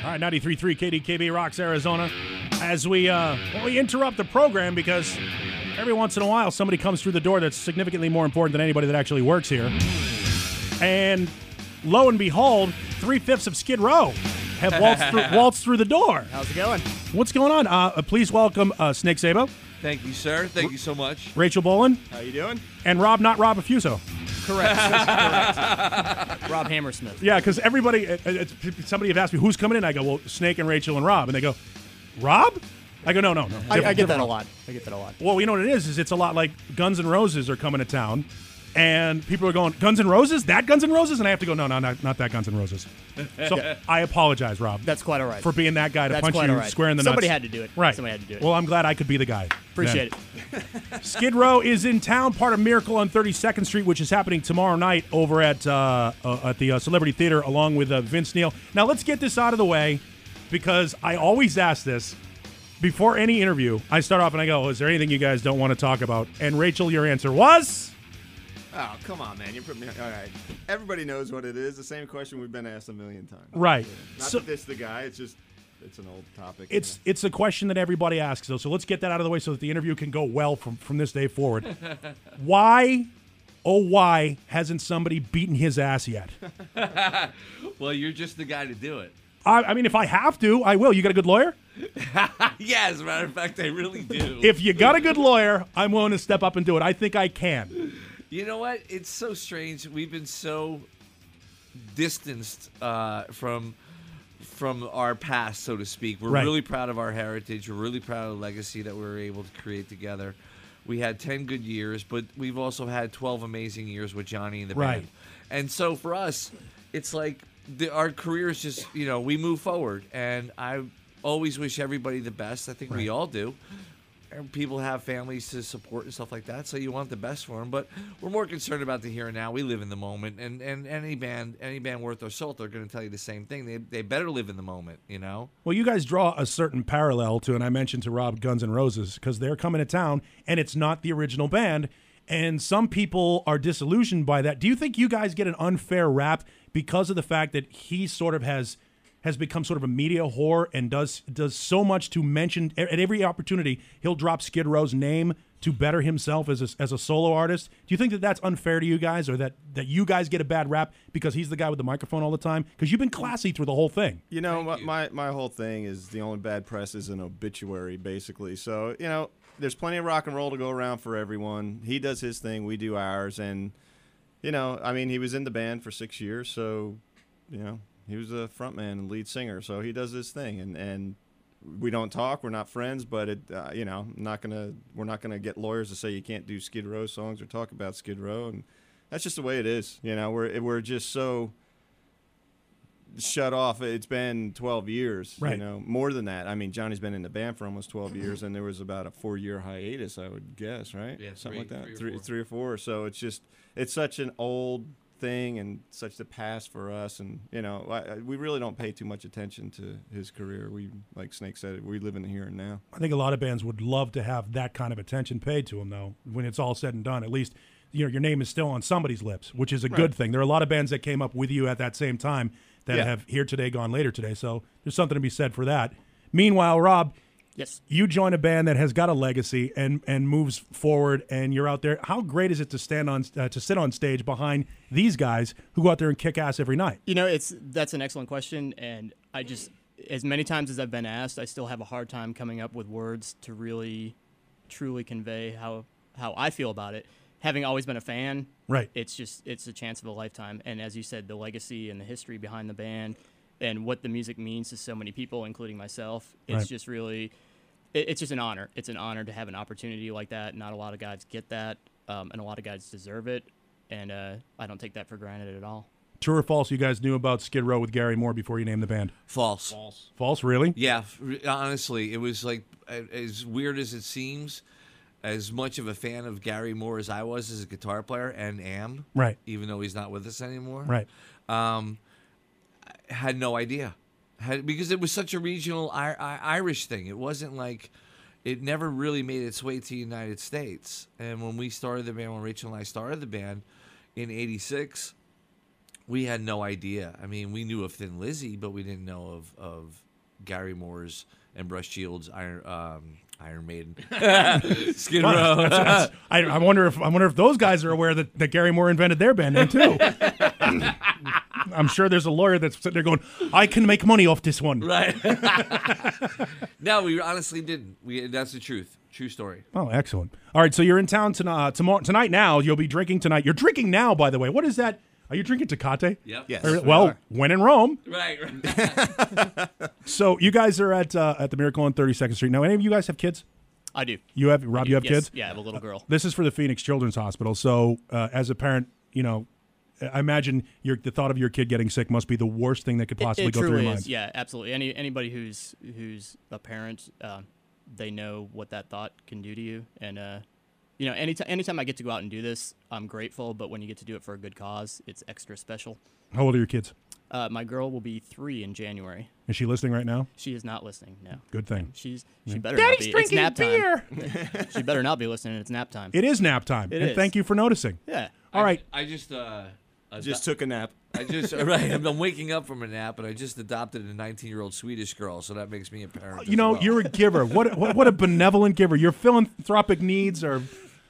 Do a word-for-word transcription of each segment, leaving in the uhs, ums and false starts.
All right, ninety-three point three K D K B rocks Arizona. As we uh, well, we interrupt the program because every once in a while somebody comes through the door that's significantly more important than anybody that actually works here. And lo and behold, three-fifths of Skid Row have waltzed through, waltzed through the door. How's it going? What's going on? Uh, please welcome uh, Snake Sabo. Thank you, sir. Thank you so much. Rachel Bolin. How you doing? And Rob, not Rob Affuso. Correct. Correct. Rob Hammersmith. Yeah, because everybody, it, it, somebody have asked me, who's coming in? I go, well, Snake and Rachel and Rob. And they go, Rob? I go, no, no, no. I, I get that a lot. I get that a lot. Well, you know what it is, is it's a lot like Guns N' Roses are coming to town. And people are going, Guns N' Roses? That Guns N' Roses? And I have to go, no, no, not, not that Guns N' Roses. So I apologize, Rob. That's quite all right. For being that guy to That's punch quite you all right. square in the Somebody nuts. had to do it. Right. Somebody had to do it. Well, I'm glad I could be the guy. Appreciate then. it. Skid Row is in town, part of Miracle on thirty-second Street, which is happening tomorrow night over at uh, uh, at the uh, Celebrity Theater along with uh, Vince Neil. Now, let's get this out of the way because I always ask this. Before any interview, I start off and I go, is there anything you guys don't want to talk about? And Rachel, your answer was? Oh, come on, man. You put me all right. Everybody knows what it is. The same question we've been asked a million times. Right. Not So- that this the guy. It's just it's an old topic. It's it's a question that everybody asks, though. So let's get that out of the way so that the interview can go well from, from this day forward. Why, oh why, hasn't somebody beaten his ass yet? Well, you're just the guy to do it. I, I mean, if I have to, I will. You got a good lawyer? Yeah, as a matter of fact, I really do. If you got a good lawyer, I'm willing to step up and do it. I think I can. You know what? It's so strange. We've been so distanced uh, from from our past, so to speak. We're Right. really proud of our heritage. We're really proud of the legacy that we were able to create together. We had ten good years, but we've also had twelve amazing years with Johnny and the Right. band. And so for us, it's like the, our careers just, you know, we move forward. And I always wish everybody the best. I think we all do. And people have families to support and stuff like that, so you want the best for them. But we're more concerned about the here and now. We live in the moment, and, and any band, any band worth their salt, they're going to tell you the same thing. They they better live in the moment, you know. Well, you guys draw a certain parallel to, and I mentioned to Rob, Guns N' Roses, because they're coming to town, and it's not the original band. And some people are disillusioned by that. Do you think you guys get an unfair rap because of the fact that he sort of has has become sort of a media whore and does does so much to mention at every opportunity he'll drop Skid Row's name to better himself as a, as a solo artist? Do you think that that's unfair to you guys, or that, that you guys get a bad rap because he's the guy with the microphone all the time? Because you've been classy through the whole thing. You know, my, you. my my whole thing is the only bad press is an obituary, basically. So, you know, there's plenty of rock and roll to go around for everyone. He does his thing, we do ours, and you know, I mean, he was in the band for six years, so you know, he was a frontman and lead singer, so he does his thing, and and we don't talk, we're not friends, but it, uh, you know, I'm not gonna, we're not gonna get lawyers to say you can't do Skid Row songs or talk about Skid Row, and that's just the way it is. You know, we're we're just so shut off. It's been twelve years, Right. you know, more than that. I mean, Johnny's been in the band for almost twelve years, and there was about a four-year hiatus, I would guess, right? Yeah, Something three- like that, three or three, four. three or four. So it's just, it's such an old thing and such the past for us, and you know, I, I, we really don't pay too much attention to his career. We, like Snake said, we live in the here and now. I think a lot of bands would love to have that kind of attention paid to them, though, when it's all said and done. At least, you know, your name is still on somebody's lips, which is a good Right. thing. There are a lot of bands that came up with you at that same time that Yeah. have here today, gone later today. So there's something to be said for that. Meanwhile, Rob, Yes. you join a band that has got a legacy and and moves forward, and you're out there. How great is it to stand on uh, to sit on stage behind these guys who go out there and kick ass every night? You know, it's that's an excellent question, and I just, as many times as I've been asked, I still have a hard time coming up with words to really, truly convey how how I feel about it. Having always been a fan, Right. it's just it's a chance of a lifetime. And as you said, the legacy and the history behind the band and what the music means to so many people, including myself, it's Right. just really, it, it's just an honor. It's an honor to have an opportunity like that. Not a lot of guys get that, um, and a lot of guys deserve it. And uh, I don't take that for granted at all. True or false? You guys knew about Skid Row with Gary Moore before you named the band. False. False, really? Yeah, f- honestly, it was like a- as weird as it seems. As much of a fan of Gary Moore as I was as a guitar player and am, Right. even though he's not with us anymore. Right. Um, I had no idea, had, because it was such a regional I- I- Irish thing. It wasn't like it never really made its way to the United States. And when we started the band, when Rachel and I started the band in eighty-six, we had no idea. I mean, we knew of Thin Lizzy, but we didn't know of of Gary Moore's and Bruce Shields' Iron um, Iron Maiden, Skid Row. Well, that's- that's- I, I wonder if I wonder if those guys are aware that, that Gary Moore invented their band name too. I'm sure there's a lawyer that's sitting there going, "I can make money off this one." Right. No, we honestly didn't. We that's the truth. True story. Oh, excellent. All right, so you're in town tonight. Uh, tomorrow, tonight. Now you'll be drinking tonight. You're drinking now, by the way. What is that? Are you drinking Tecate? Yep. Yes. Or- we well, are. when in Rome. Right. right. So you guys are at uh, at the Miracle on thirty-second Street. Now, any of you guys have kids? I do. You have Rob. You have Yes. kids. Yeah, I have a little girl. This is for the Phoenix Children's Hospital. So, uh, as a parent, you know, I imagine your the thought of your kid getting sick must be the worst thing that could possibly it go through truly your is. mind. Yeah, absolutely. Any anybody who's who's a parent, uh, they know what that thought can do to you. And uh, you know, anytime anytime I get to go out and do this, I'm grateful. But when you get to do it for a good cause, it's extra special. How old are your kids? Uh, my girl will be three in January. Is she listening right now? She is not listening. No, Good thing. she's she better Daddy's not be. It's drinking nap beer. time. She better not be listening. It's nap time. It is nap time. It and is. thank you for noticing. yeah. All right. I just uh, Just took a nap. I just right. I'm waking up from a nap, and I just adopted a nineteen-year-old Swedish girl, so that makes me a parent. You as know, well. you're a giver. What, what what a benevolent giver. Your philanthropic needs are.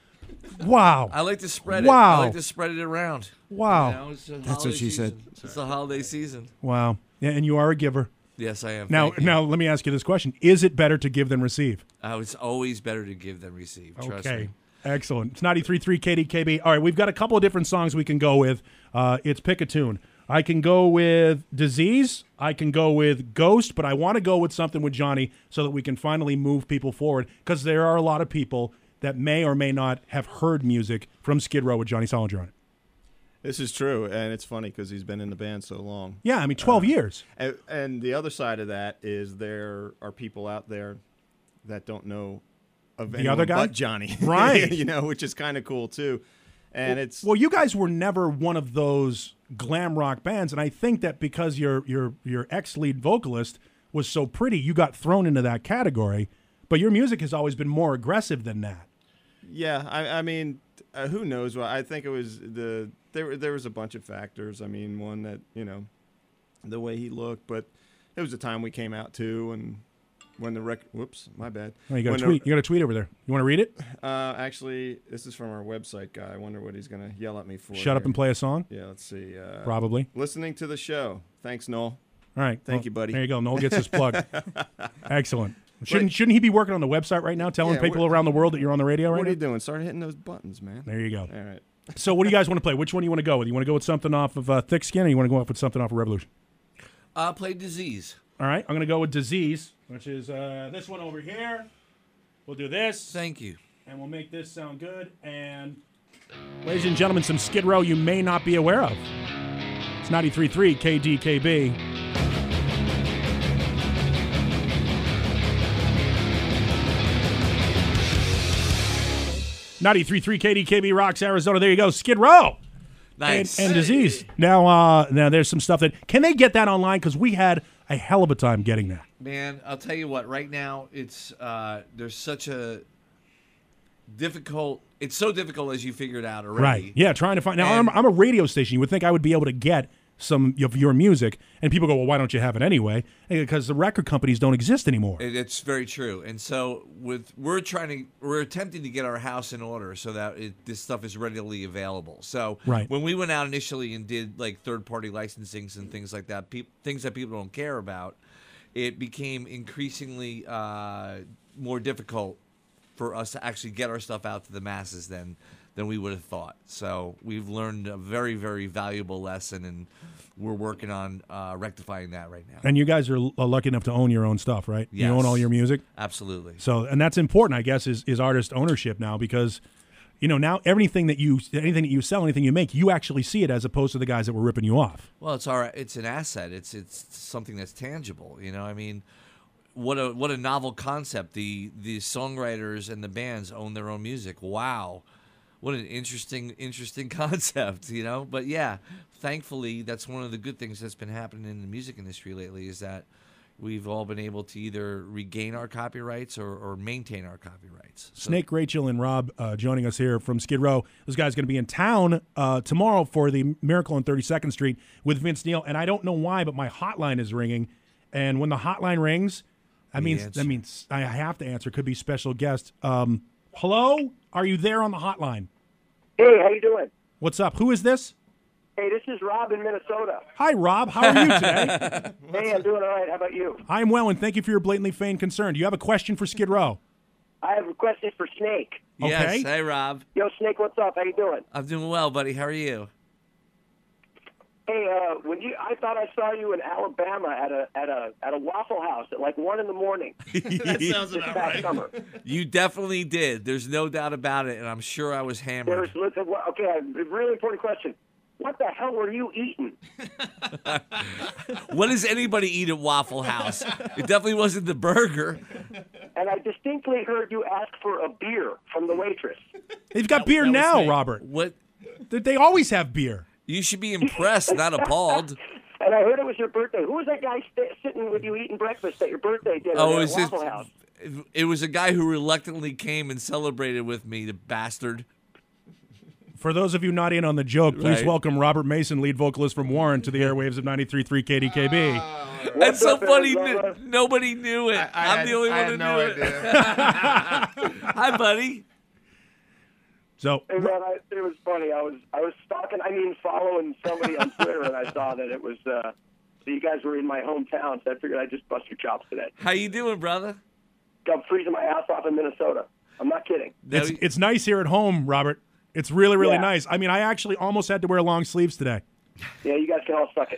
Wow. I like to spread Wow. it. I like to spread it around. Wow. You know, it's the That's what holiday she said. season. It's the holiday season. Wow. Yeah, and you are a giver. Yes, I am. Now, Thank you. now let me ask you this question: is it better to give than receive? Oh, it's always better to give than receive. Trust Okay. me. Excellent. It's ninety-three point three K D K B. All right, we've got a couple of different songs we can go with. Uh, it's pick a tune. I can go with Disease. I can go with Ghost, but I want to go with something with Johnny so that we can finally move people forward, because there are a lot of people that may or may not have heard music from Skid Row with Johnny Solinger on it. This is true, and it's funny because he's been in the band so long. Yeah, I mean, twelve years. And, and the other side of that is there are people out there that don't know of The anyone other guy? but Johnny, Right. you know, which is kind of cool too. And it's Well, you guys were never one of those glam rock bands, and I think that because your your your ex lead vocalist was so pretty, you got thrown into that category. But your music has always been more aggressive than that. yeah. I, I mean, uh, who knows? Well, I think it was the there. were- There was a bunch of factors. I mean, one that you know, the way he looked, but it was the time we came out too, and when the record. Whoops, my bad. Oh, you got a When the- tweet. You got a tweet over there. You want to read it? Uh, actually, this is from our website guy. I wonder what he's gonna yell at me for. Shut up here. and play a song. Yeah, let's see. Uh, Probably. Listening to the show. Thanks, Noel. All right. Thank Well, you, buddy. There you go. Noel gets his plug. Excellent. Shouldn't shouldn't he be working on the website right now, telling Yeah, people what- around the world that you're on the radio What right are you now? doing? Start hitting those buttons, man. There you go. All right. So, what do you guys want to play? Which one do you want to go with? You want to go with something off of uh, Thick Skin, or you want to go off with something off of Revolution? Uh, play Disease. All right. I'm going to go with Disease, which is uh, this one over here. We'll do this. Thank you. And we'll make this sound good. And ladies and gentlemen, some Skid Row you may not be aware of. It's ninety-three point three K D K B. ninety-three point three K D K B Rocks, Arizona. There you go. Skid Row. Nice. And, and Disease. Now, uh, now there's some stuff that can they get that online? Because we had a hell of a time getting that. Man, I'll tell you what. Right now, it's uh, there's such a difficult. It's so difficult as you figured out already. Right. Yeah, trying to find. Now, And- I'm, I'm a radio station. You would think I would be able to get some of your music. And people go, well, why don't you have it anyway? Because the record companies don't exist anymore. It, it's very true. And so with we're trying to we're attempting to get our house in order so that it, this stuff is readily available. So Right. when we went out initially and did like third party licensings and things like that, peop, things that people don't care about, it became increasingly uh, more difficult for us to actually get our stuff out to the masses than than we would have thought. So we've learned a very, very valuable lesson, and we're working on uh, rectifying that right now. And you guys are l- lucky enough to own your own stuff, right? You Yes. own all your music. Absolutely. So, and that's important, I guess, is, is artist ownership now, because, you know, now everything that you anything that you sell, anything you make, you actually see it, as opposed to the guys that were ripping you off. Well, it's our it's an asset. It's it's something that's tangible. You know, I mean, what a what a novel concept. The the songwriters and the bands own their own music. Wow, what an interesting interesting concept. You know, but yeah, thankfully that's one of the good things that's been happening in the music industry lately is that, we've all been able to either regain our copyrights or, or maintain our copyrights. So, Snake, Rachel, and Rob uh, joining us here from Skid Row. Those guys going to be in town uh, tomorrow for the Miracle on thirty-second Street with Vince Neil. And I don't know why, but my hotline is ringing. And when the hotline rings, I mean, answer. that means I have to answer. Could be special guest. Um, hello? Are you there on the hotline? Hey, how you doing? What's up? Who is this? Hey, this is Rob in Minnesota. Hi, Rob. How are you today? Hey, I'm doing all right. How about you? I'm well, and thank you for your blatantly feigned concern. Do you have a question for Skid Row? I have a question for Snake. yes, Okay. hey Rob, Yo, Snake, what's up? How you doing? I'm doing well, buddy. How are you? Hey, uh, when you, I thought I saw you in Alabama at a at a at a Waffle House at like one in the morning That sounds this about past right. summer. You definitely did. There's no doubt about it, and I'm sure I was There hammered. was listen, well, okay, a really important question. What the hell were you eating? What does anybody eat at Waffle House? It definitely wasn't the burger. And I distinctly heard you ask for a beer from the waitress. They've got beer that was now, Snake. Robert. What? They- They always have beer. You should be impressed, not appalled. And I heard it was your birthday. Who was that guy st- sitting with you eating breakfast at your birthday dinner Oh, at it was Waffle just, House? it was a guy who reluctantly came and celebrated with me, the bastard. For those of you not in on the joke, please Right. welcome Robert Mason, lead vocalist from Warren, to the airwaves of ninety-three point three K D K B. That's What's so up, funny. Arizona? n- Nobody knew it. I I'm had- the only I one had who no knew idea. it. Hi, buddy. So, Hey man, I, it was funny. I was I was stalking, I mean, following somebody on Twitter, and I saw that it was uh, that you guys were in my hometown. So I figured I'd just bust your chops today. How you doing, brother? I'm freezing my ass off in Minnesota. I'm not kidding. it's, Now- it's nice here at home, Robert. It's really, really Yeah. nice. I mean, I actually almost had to wear long sleeves today. Yeah, you guys can all suck it.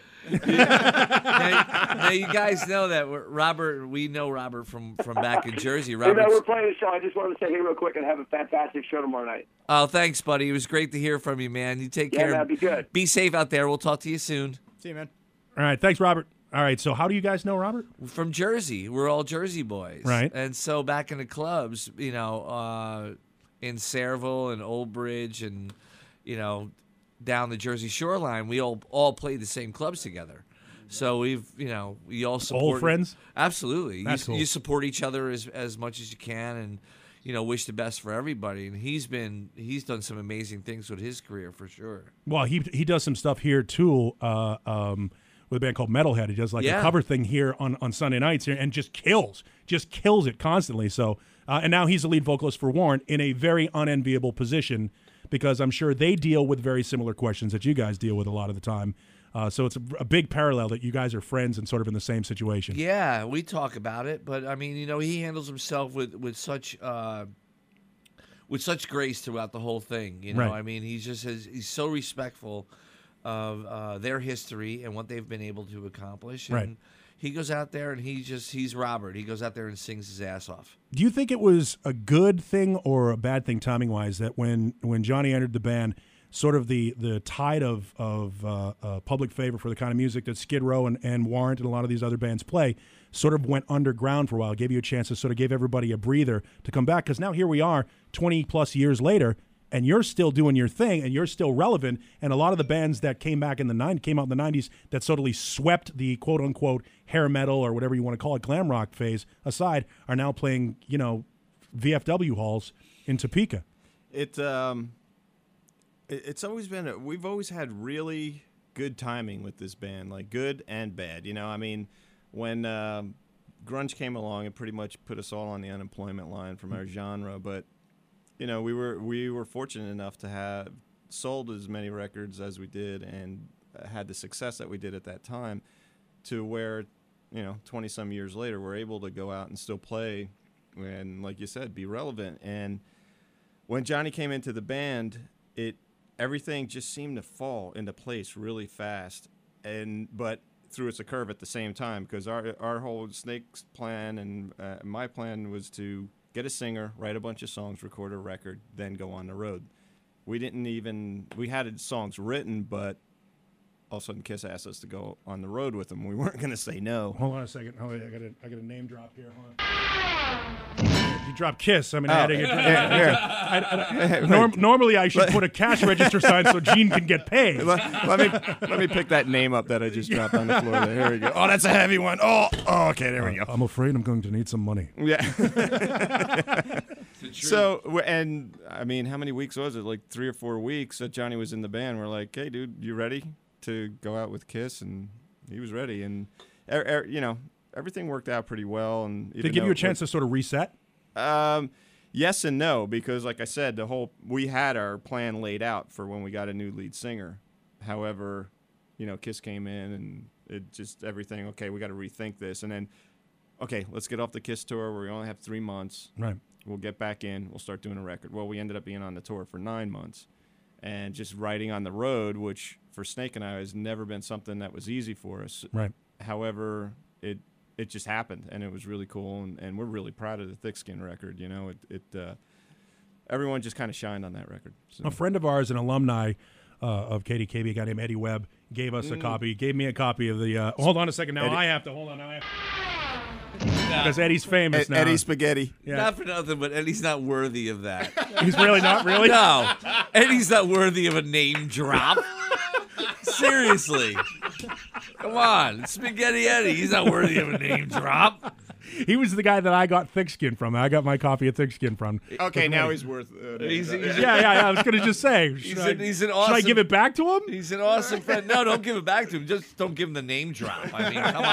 now, now you guys know that we're, Robert. We know Robert from from back in Jersey. Hey man, Robert. we're playing a show. I just wanted to say hey real quick and have a fantastic show tomorrow night. Oh, thanks, buddy. It was great to hear from you, man. You take Yeah, care. man, be good. Be safe out there. We'll talk to you soon. See you, man. All right. Thanks, Robert. All right. So, how do you guys know Robert? From Jersey, we're all Jersey boys, Right. And so back in the clubs, you know, uh, in Sayreville and Old Bridge, and you know, down the Jersey shoreline, we all all played the same clubs together. So we've, you know, we all support friends? Absolutely, That's you, cool. you support each other as as much as you can, and you know, wish the best for everybody. And he's been he's done some amazing things with his career for sure. Well, he he does some stuff here too. Uh, um, with a band called Metalhead, he does like Yeah. a cover thing here on, on Sunday nights here, and just kills, just kills it constantly. So, uh, and now he's the lead vocalist for Warren in a very unenviable position because I'm sure they deal with very similar questions that you guys deal with a lot of the time. Uh, so it's a, a big parallel that you guys are friends and sort of in the same situation. Yeah, we talk about it, but I mean, you know, he handles himself with with such uh, with such grace throughout the whole thing. You know, Right. I mean, he's just his, he's so respectful of uh, their history and what they've been able to accomplish. And Right. he goes out there and he just he's Robert. He goes out there and sings his ass off. Do you think it was a good thing or a bad thing timing wise that when when Johnny entered the band, sort of the the tide of of uh, uh, public favor for the kind of music that Skid Row and, and Warrant and a lot of these other bands play sort of went underground for a while, gave you a chance to sort of give everybody a breather to come back? Because now here we are twenty plus years later, and you're still doing your thing and you're still relevant. And a lot of the bands that came back in the nine came out in the nineties that totally swept the quote unquote hair metal or whatever you want to call it, glam rock phase aside, are now playing, you know, V F W halls in Topeka. It um, it, it's always been a, we've always had really good timing with this band, like good and bad. You know, I mean, when um, grunge came along, it pretty much put us all on the unemployment line from our genre. But you know, we were we were fortunate enough to have sold as many records as we did and had the success that we did at that time, to where, you know, twenty some years later, we're able to go out and still play and, like you said, be relevant. And when Johnny came into the band, it everything just seemed to fall into place really fast, and but threw us a curve at the same time, because our our whole Snake's plan and uh, my plan was to get a singer, write a bunch of songs, record a record, then go on the road. We didn't even we had songs written, but all of a sudden Kiss asked us to go on the road with them. We weren't going to say no. Hold on a second. Oh, I got a, I got a name drop here. Hold on. You dropped Kiss. I mean, I had to get. I, I, I, norm, normally, I should put a cash register sign so Gene can get paid. Let, let me let me pick that name up that I just dropped on the floor there. Here we go. Oh, that's a heavy one. Oh, oh okay, there we go. I'm afraid I'm going to need some money. Yeah. So, w- and I mean, how many weeks was it? Like three or four weeks that Johnny was in the band. We're like, hey, dude, you ready to go out with Kiss? And he was ready. And, er, er, you know, everything worked out pretty well. And Did it give you a chance to sort of reset? Um, yes and no, because like I said, the whole we had our plan laid out for when we got a new lead singer. However, you know, Kiss came in and it just everything. Okay, we got to rethink this, and then okay, let's get off the Kiss tour where we only have three months. Right. We'll get back in. We'll start doing a record. Well, we ended up being on the tour for nine months, and just writing on the road, which for Snake and I has never been something that was easy for us. Right. However, it. It just happened, and it was really cool, and, and we're really proud of the Thick Skin record. You know, it, it uh, everyone just kind of shined on that record. So. A friend of ours, an alumni uh, of K D K B, a guy named Eddie Webb, gave us a Mm. copy, gave me a copy of the. Uh, hold on a second. Now Eddie- I have to. Hold on. Now I have Because Eddie's famous Ed, now. Eddie Spaghetti. Yeah. Not for nothing, but Eddie's not worthy of that. He's really not really. No, Eddie's not worthy of a name drop. Seriously. Come on, Spaghetti Eddie. He's not worthy of a name drop. He was the guy that I got Thick Skin from. I got my copy of Thick Skin from. Okay, now he's worth. Uh, He's, he's, Yeah, yeah, yeah. I was going to just say. He's Should, an- I, he's an should I awesome- give it back to him? he's an awesome friend. No, don't give it back to him. Just don't give him the name drop. I mean, come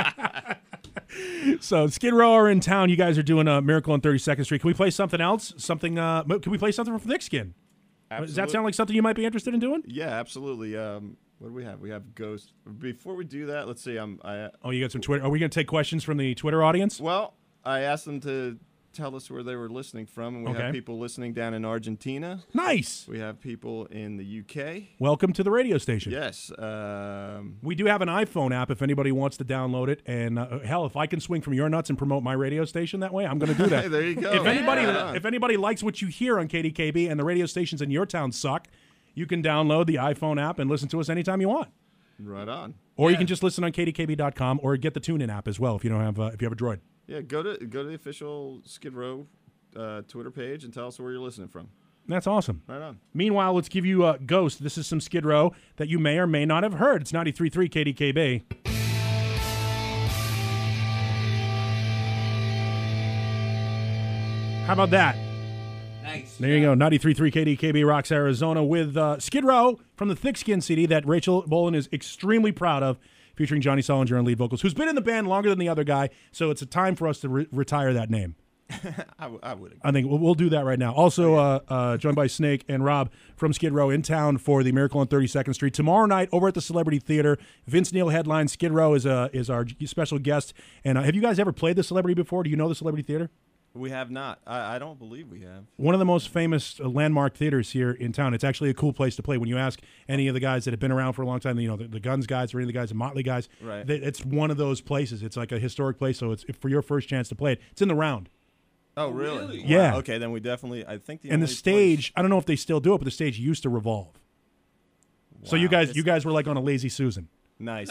on. So Skid Row are in town. You guys are doing a Miracle on thirty-second Street. Can we play something else? Something? Uh, can we play something from Thick Skin? Does that sound like something you might be interested in doing? Yeah, absolutely. Um, what do we have? We have Ghost. Before we do that, let's see. I'm. I Oh, you got some Twitter. Are we going to take questions from the Twitter audience? well, I asked them to tell us where they were listening from, and we Okay. have people listening down in Argentina. Nice. We have people in the U K. Welcome to the radio station. Yes. Um, We do have an iPhone app if anybody wants to download it. And uh, hell, if I can swing from your nuts and promote my radio station that way, I'm going to do that. Hey, there you go. If anybody, Right on. if anybody likes what you hear on K D K B and the radio stations in your town suck, you can download the iPhone app and listen to us anytime you want. right on. Or you Yeah. can just listen on K D K B dot com or get the TuneIn app as well if you don't have uh, if you have a Droid. Yeah, go to go to the official Skid Row uh, Twitter page and tell us where you're listening from. That's awesome. Right on. Meanwhile, let's give you uh, Ghost. This is some Skid Row that you may or may not have heard. It's ninety-three point three K D K B. How about that? Nice. There you go. ninety-three point three K D K B rocks Arizona with uh, Skid Row from the Thick Skin C D that Rachel Bolan is extremely proud of, featuring Johnny Solinger on lead vocals, who's been in the band longer than the other guy, so it's a time for us to re- retire that name. I, w- I would. I think we'll, we'll do that right now. Also, uh, uh, joined by Snake and Rob from Skid Row in town for the Miracle on thirty-second Street tomorrow night over at the Celebrity Theater. Vince Neil headlines. Skid Row is uh, is our special guest. And uh, have you guys ever played the Celebrity before? Do you know the Celebrity Theater? We have not. I, I don't believe we have. One of the most famous uh, landmark theaters here in town. It's actually a cool place to play. When you ask any of the guys that have been around for a long time, you know, the, the Guns guys or any of the guys, the Motley guys, Right. they, it's one of those places. It's like a historic place, so it's for your first chance to play it. It's in the round. Oh, really? really? Yeah. Wow. Okay, then we definitely. I think the And the only stage, I don't know if they still do it, but the stage used to revolve. So you Wow. guys, you guys were like on a Lazy Susan. Place. Nice.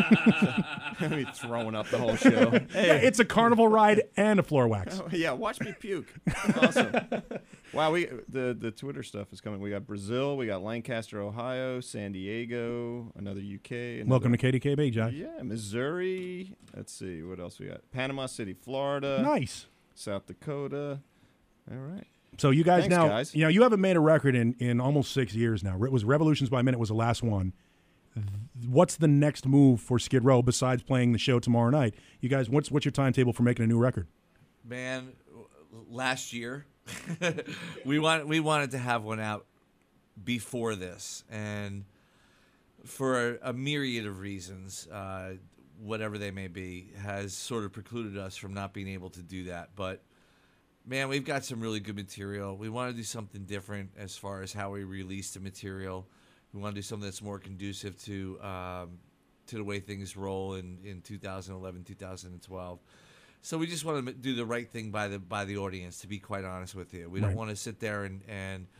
Me throwing up the whole show. Yeah, it's a carnival ride and a floor wax. Oh, yeah, watch me puke. Awesome. Wow, we the the Twitter stuff is coming. We got Brazil, we got Lancaster, Ohio, San Diego, another U K. Another, Welcome to K D K B, Jack. Yeah, Missouri. Let's see what else we got. Panama City, Florida. Nice. South Dakota. All right. So you guys Thanks, now, guys. you know, you haven't made a record in, in almost six years now. It was Revolutions by Minute was the last one. What's the next move for Skid Row besides playing the show tomorrow night? You guys, what's what's your timetable for making a new record? Man, last year we want we wanted to have one out before this, and for a, a myriad of reasons, uh, whatever they may be, has sort of precluded us from not being able to do that. But man, we've got some really good material. We want to do something different as far as how we release the material. We want to do something that's more conducive to um, to the way things roll in, in two thousand eleven, two thousand twelve. So we just want to do the right thing by the by the audience. To be quite honest with you, we Right. don't want to sit there and and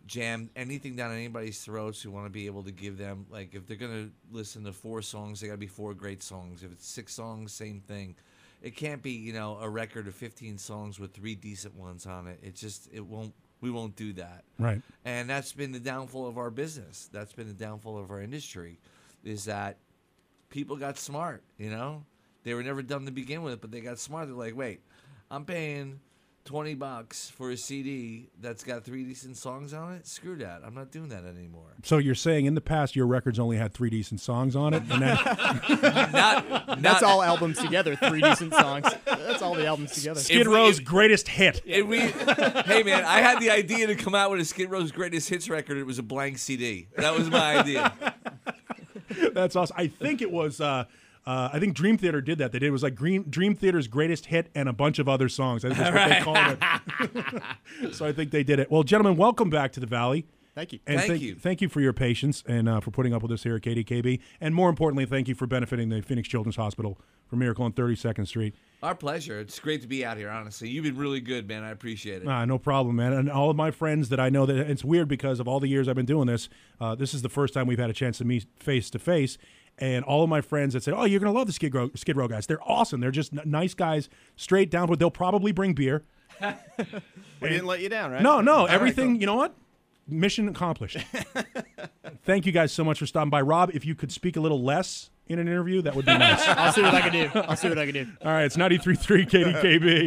jam anything down anybody's throats. We want to be able to give them, like, if they're going to listen to four songs, they got to be four great songs. If it's six songs, same thing. It can't be, you know, a record of fifteen songs with three decent ones on it. It just, it won't, we won't do that. Right. And that's been the downfall of our business. That's been the downfall of our industry, is that people got smart, you know? They were never dumb to begin with, but they got smart. They're like, wait, I'm paying twenty bucks for a C D that's got three decent songs on it? Screw that. I'm not doing that anymore. So you're saying in the past your records only had three decent songs on it? And then not, not, That's all albums together, three decent songs. That's all the albums together. Skid If we- Row's if- greatest hit. If we, hey, man, I had the idea to come out with a Skid Row's Greatest Hits record. It was a blank C D. That was my idea. That's awesome. I think it was. Uh, uh, I think Dream Theater did that. They did it was like Green, Dream Theater's greatest hit and a bunch of other songs. I think that's what they called it. So I think they did it. Well, gentlemen, welcome back to the Valley. Thank you. And Thank thank you. Thank you for your patience and uh, for putting up with us here at K D K B. And more importantly, thank you for benefiting the Phoenix Children's Hospital for Miracle on thirty-second Street. Our pleasure. It's great to be out here, honestly. You've been really good, man. I appreciate it. Ah, no problem, man. And all of my friends that I know, that it's weird because of all the years I've been doing this, uh, this is the first time we've had a chance to meet face to face. And all of my friends that said, "Oh, you're gonna love the Skid Row, Skid Row guys. They're awesome. They're just n- nice guys, straight down. But they'll probably bring beer. We didn't let you down, right? No, no, All right, everything. cool. You know what? Mission accomplished. Thank you guys so much for stopping by, Rob. If you could speak a little less in an interview, that would be nice. I'll see what I can do. I'll see what I can do. All right, it's ninety-three point three K D K B.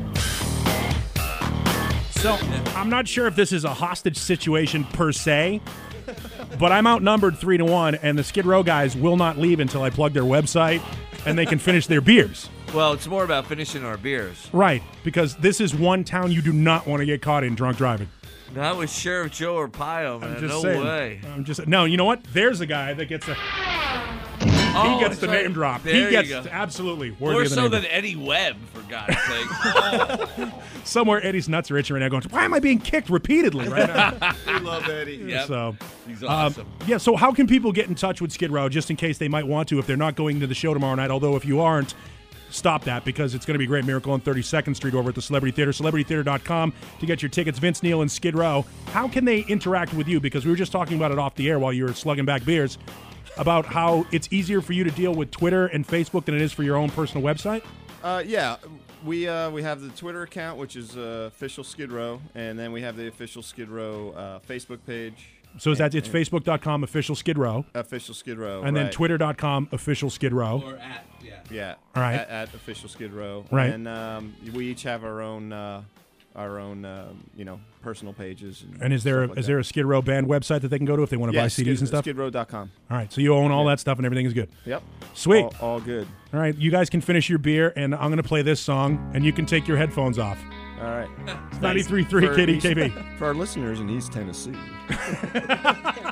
So, I'm not sure if this is a hostage situation per se, but I'm outnumbered three to one, and the Skid Row guys will not leave until I plug their website and they can finish their beers. Well, it's more about finishing our beers. Right, because this is one town you do not want to get caught in drunk driving. Not with Sheriff Joe Arpaio, man. I'm just no saying. way. I'm just no. You know what? There's a guy that gets a. Oh, He gets the that's right. name drop. There He you gets go. absolutely worthy More of the so name than drop. Eddie Webb, for God's sake. Somewhere Eddie's nuts are itching right now, going, "Why am I being kicked repeatedly right now?" We love Eddie. Yep. So, He's um, awesome. yeah. So, how can people get in touch with Skid Row, just in case they might want to, if they're not going to the show tomorrow night? Although, if you aren't, stop that, because it's going to be great. Miracle on thirty-second Street over at the Celebrity Theater, celebrity theater dot com to get your tickets. Vince Neil and Skid Row. How can they interact with you? Because we were just talking about it off the air while you were slugging back beers, about how it's easier for you to deal with Twitter and Facebook than it is for your own personal website. Uh, yeah, we uh, we have the Twitter account, which is uh, official Skid Row, and then we have the official Skid Row uh, Facebook page. So is and- that it's and facebook dot com official Skid Row, official Skid Row, and then right. twitter dot com official Skid Row. Or at, yeah. Yeah, All right. at, at official Skid Row, Right. And um, we each have our own uh, our own um, you know personal pages. And, And is there a, stuff like is that. there a Skid Row band website that they can go to if they want to yeah, buy C Ds skid, and stuff? skid row dot com. All right, so you own all Yeah. that stuff and everything is good. Yep. Sweet. All, all good. All right, you guys can finish your beer, and I'm going to play this song, and you can take your headphones off. All right. ninety-three point three For K D East- K B. For our listeners in East Tennessee.